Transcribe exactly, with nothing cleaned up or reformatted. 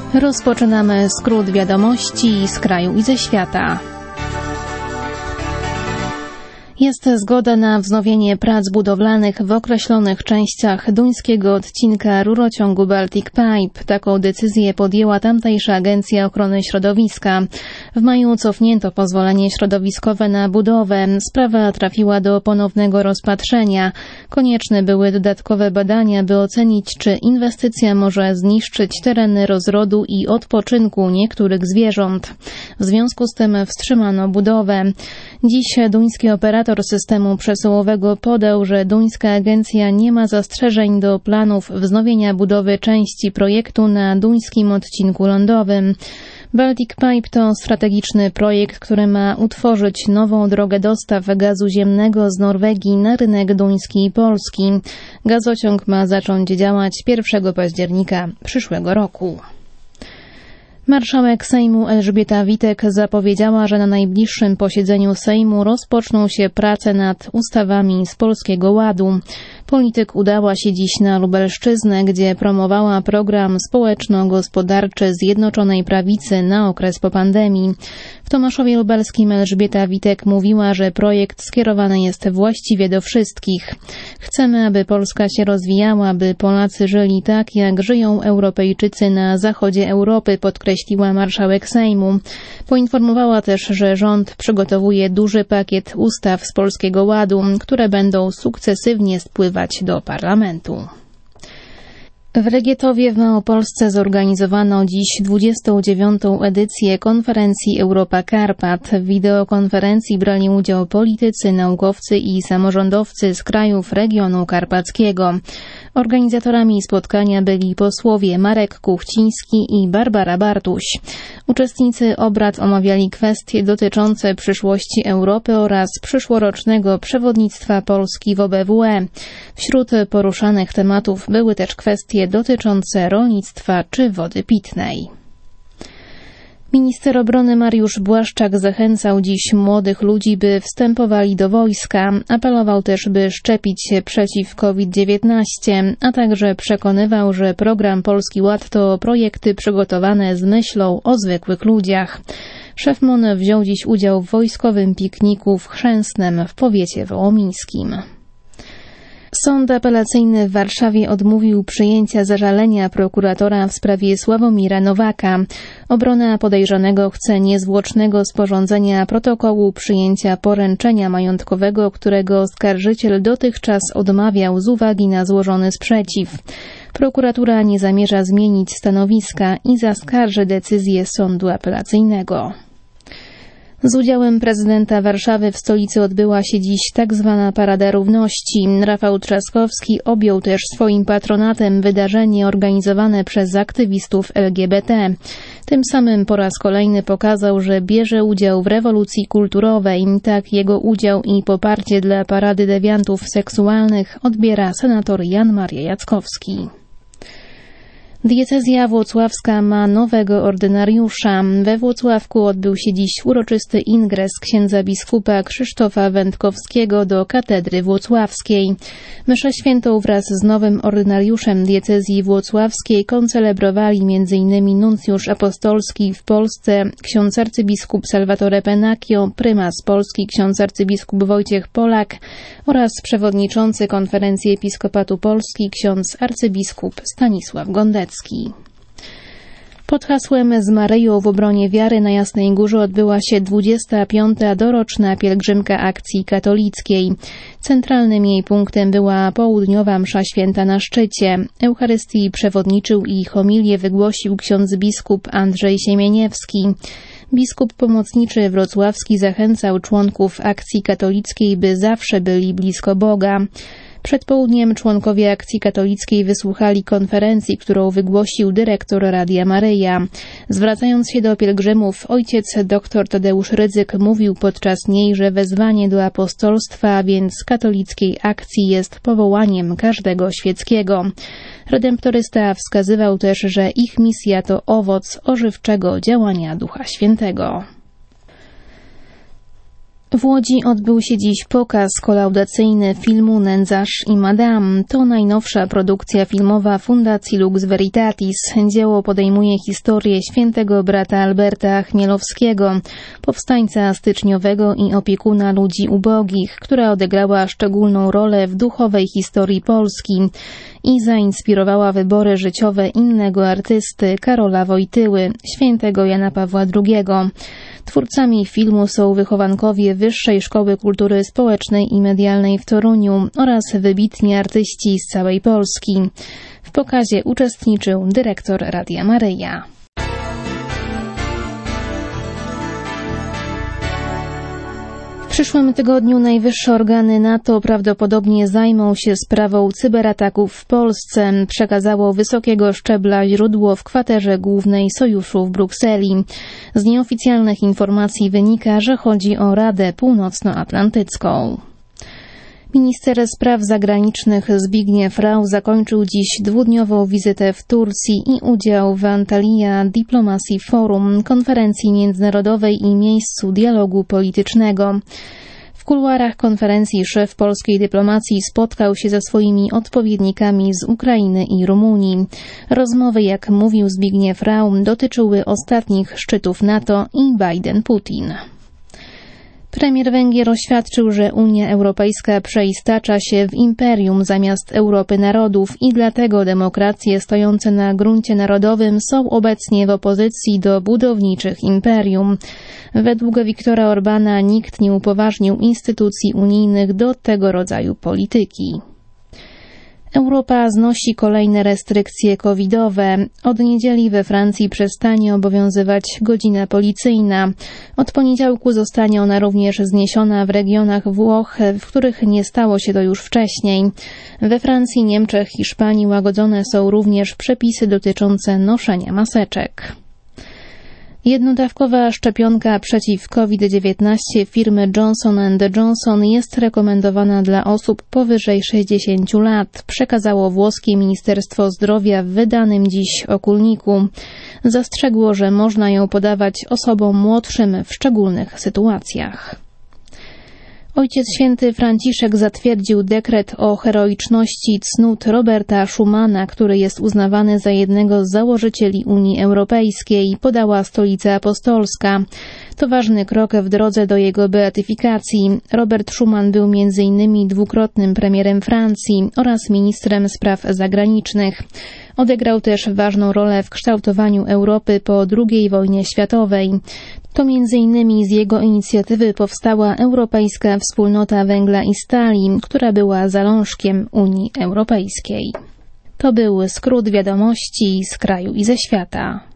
Rozpoczynamy skrót wiadomości z kraju i ze świata. Jest zgoda na wznowienie prac budowlanych w określonych częściach duńskiego odcinka rurociągu Baltic Pipe. Taką decyzję podjęła tamtejsza Agencja Ochrony Środowiska. W maju cofnięto pozwolenie środowiskowe na budowę. Sprawa trafiła do ponownego rozpatrzenia. Konieczne były dodatkowe badania, by ocenić, czy inwestycja może zniszczyć tereny rozrodu i odpoczynku niektórych zwierząt. W związku z tym wstrzymano budowę. Dziś duński operator systemu przesyłowego podał, że duńska agencja nie ma zastrzeżeń do planów wznowienia budowy części projektu na duńskim odcinku lądowym. Baltic Pipe to strategiczny projekt, który ma utworzyć nową drogę dostaw gazu ziemnego z Norwegii na rynek duński i polski. Gazociąg ma zacząć działać pierwszego października przyszłego roku. Marszałek Sejmu Elżbieta Witek zapowiedziała, że na najbliższym posiedzeniu Sejmu rozpoczną się prace nad ustawami z Polskiego Ładu. Polityk udała się dziś na Lubelszczyznę, gdzie promowała program społeczno-gospodarczy Zjednoczonej Prawicy na okres po pandemii. W Tomaszowie Lubelskim Elżbieta Witek mówiła, że projekt skierowany jest właściwie do wszystkich. Chcemy, aby Polska się rozwijała, by Polacy żyli tak, jak żyją Europejczycy na zachodzie Europy, podkreśliła marszałek Sejmu. Poinformowała też, że rząd przygotowuje duży pakiet ustaw z Polskiego Ładu, które będą sukcesywnie spływać do parlamentu. W Regietowie w Małopolsce zorganizowano dziś dwudziestą dziewiątą edycję konferencji Europa Karpat. W wideokonferencji brali udział politycy, naukowcy i samorządowcy z krajów regionu karpackiego. Organizatorami spotkania byli posłowie Marek Kuchciński i Barbara Bartuś. Uczestnicy obrad omawiali kwestie dotyczące przyszłości Europy oraz przyszłorocznego przewodnictwa Polski w O B W E. Wśród poruszanych tematów były też kwestie dotyczące rolnictwa czy wody pitnej. Minister obrony Mariusz Błaszczak zachęcał dziś młodych ludzi, by wstępowali do wojska. Apelował też, by szczepić się przeciw COVID dziewiętnaście, a także przekonywał, że program Polski Ład to projekty przygotowane z myślą o zwykłych ludziach. Szef M O N wziął dziś udział w wojskowym pikniku w Chrzęsnem w powiecie wołomińskim. Sąd apelacyjny w Warszawie odmówił przyjęcia zażalenia prokuratora w sprawie Sławomira Nowaka. Obrona podejrzanego chce niezwłocznego sporządzenia protokołu przyjęcia poręczenia majątkowego, którego oskarżyciel dotychczas odmawiał z uwagi na złożony sprzeciw. Prokuratura nie zamierza zmienić stanowiska i zaskarży decyzję sądu apelacyjnego. Z udziałem prezydenta Warszawy w stolicy odbyła się dziś tak zwana Parada Równości. Rafał Trzaskowski objął też swoim patronatem wydarzenie organizowane przez aktywistów L G B T. Tym samym po raz kolejny pokazał, że bierze udział w rewolucji kulturowej. Tak jego udział i poparcie dla Parady Dewiantów Seksualnych odbiera senator Jan Maria Jackowski. Diecezja włocławska ma nowego ordynariusza. We Włocławku odbył się dziś uroczysty ingres księdza biskupa Krzysztofa Wędkowskiego do katedry włocławskiej. Mszę świętą wraz z nowym ordynariuszem diecezji włocławskiej koncelebrowali między innymi nuncjusz apostolski w Polsce ksiądz arcybiskup Salvatore Pennacchio, prymas Polski ksiądz arcybiskup Wojciech Polak oraz przewodniczący Konferencji Episkopatu Polski ksiądz arcybiskup Stanisław Gondecki. Pod hasłem Z Maryją w obronie wiary na Jasnej Górze odbyła się dwudziesta piąta doroczna pielgrzymka akcji katolickiej. Centralnym jej punktem była południowa msza święta na szczycie. Eucharystii przewodniczył i homilię wygłosił ksiądz biskup Andrzej Siemieniewski. Biskup pomocniczy wrocławski zachęcał członków akcji katolickiej, by zawsze byli blisko Boga. Przed południem członkowie akcji katolickiej wysłuchali konferencji, którą wygłosił dyrektor Radia Maryja. Zwracając się do pielgrzymów, ojciec dr Tadeusz Rydzyk mówił podczas niej, że wezwanie do apostolstwa, a więc katolickiej akcji, jest powołaniem każdego świeckiego. Redemptorysta wskazywał też, że ich misja to owoc ożywczego działania Ducha Świętego. W Łodzi odbył się dziś pokaz kolaudacyjny filmu Nędzarz i Madame. To najnowsza produkcja filmowa Fundacji Lux Veritatis. Dzieło podejmuje historię świętego brata Alberta Chmielowskiego, powstańca styczniowego i opiekuna ludzi ubogich, która odegrała szczególną rolę w duchowej historii Polski i zainspirowała wybory życiowe innego artysty, Karola Wojtyły, świętego Jana Pawła drugiego. Twórcami filmu są wychowankowie Wyższej Szkoły Kultury Społecznej i Medialnej w Toruniu oraz wybitni artyści z całej Polski. W pokazie uczestniczył dyrektor Radia Maryja. W przyszłym tygodniu najwyższe organy NATO prawdopodobnie zajmą się sprawą cyberataków w Polsce, przekazało wysokiego szczebla źródło w kwaterze głównej Sojuszu w Brukseli. Z nieoficjalnych informacji wynika, że chodzi o Radę Północnoatlantycką. Minister spraw zagranicznych Zbigniew Rau zakończył dziś dwudniową wizytę w Turcji i udział w Antalya Diplomacy Forum, konferencji międzynarodowej i miejscu dialogu politycznego. W kuluarach konferencji szef polskiej dyplomacji spotkał się ze swoimi odpowiednikami z Ukrainy i Rumunii. Rozmowy, jak mówił Zbigniew Rau, dotyczyły ostatnich szczytów NATO i Biden-Putin. Premier Węgier oświadczył, że Unia Europejska przeistacza się w imperium zamiast Europy narodów i dlatego demokracje stojące na gruncie narodowym są obecnie w opozycji do budowniczych imperium. Według Viktora Orbana nikt nie upoważnił instytucji unijnych do tego rodzaju polityki. Europa znosi kolejne restrykcje covidowe. Od niedzieli we Francji przestanie obowiązywać godzina policyjna. Od poniedziałku zostanie ona również zniesiona w regionach Włoch, w których nie stało się to już wcześniej. We Francji, Niemczech, Hiszpanii łagodzone są również przepisy dotyczące noszenia maseczek. Jednodawkowa szczepionka przeciw COVID dziewiętnaście firmy Johnson and Johnson jest rekomendowana dla osób powyżej sześćdziesięciu lat, przekazało włoskie Ministerstwo Zdrowia w wydanym dziś okulniku. Zastrzegło, że można ją podawać osobom młodszym w szczególnych sytuacjach. Ojciec Święty Franciszek zatwierdził dekret o heroiczności cnót Roberta Schumana, który jest uznawany za jednego z założycieli Unii Europejskiej, podała Stolica Apostolska. To ważny krok w drodze do jego beatyfikacji. Robert Schuman był między innymi dwukrotnym premierem Francji oraz ministrem spraw zagranicznych. Odegrał też ważną rolę w kształtowaniu Europy po drugiej wojnie światowej. To między innymi z jego inicjatywy powstała Europejska Wspólnota Węgla i Stali, która była zalążkiem Unii Europejskiej. To był skrót wiadomości z kraju i ze świata.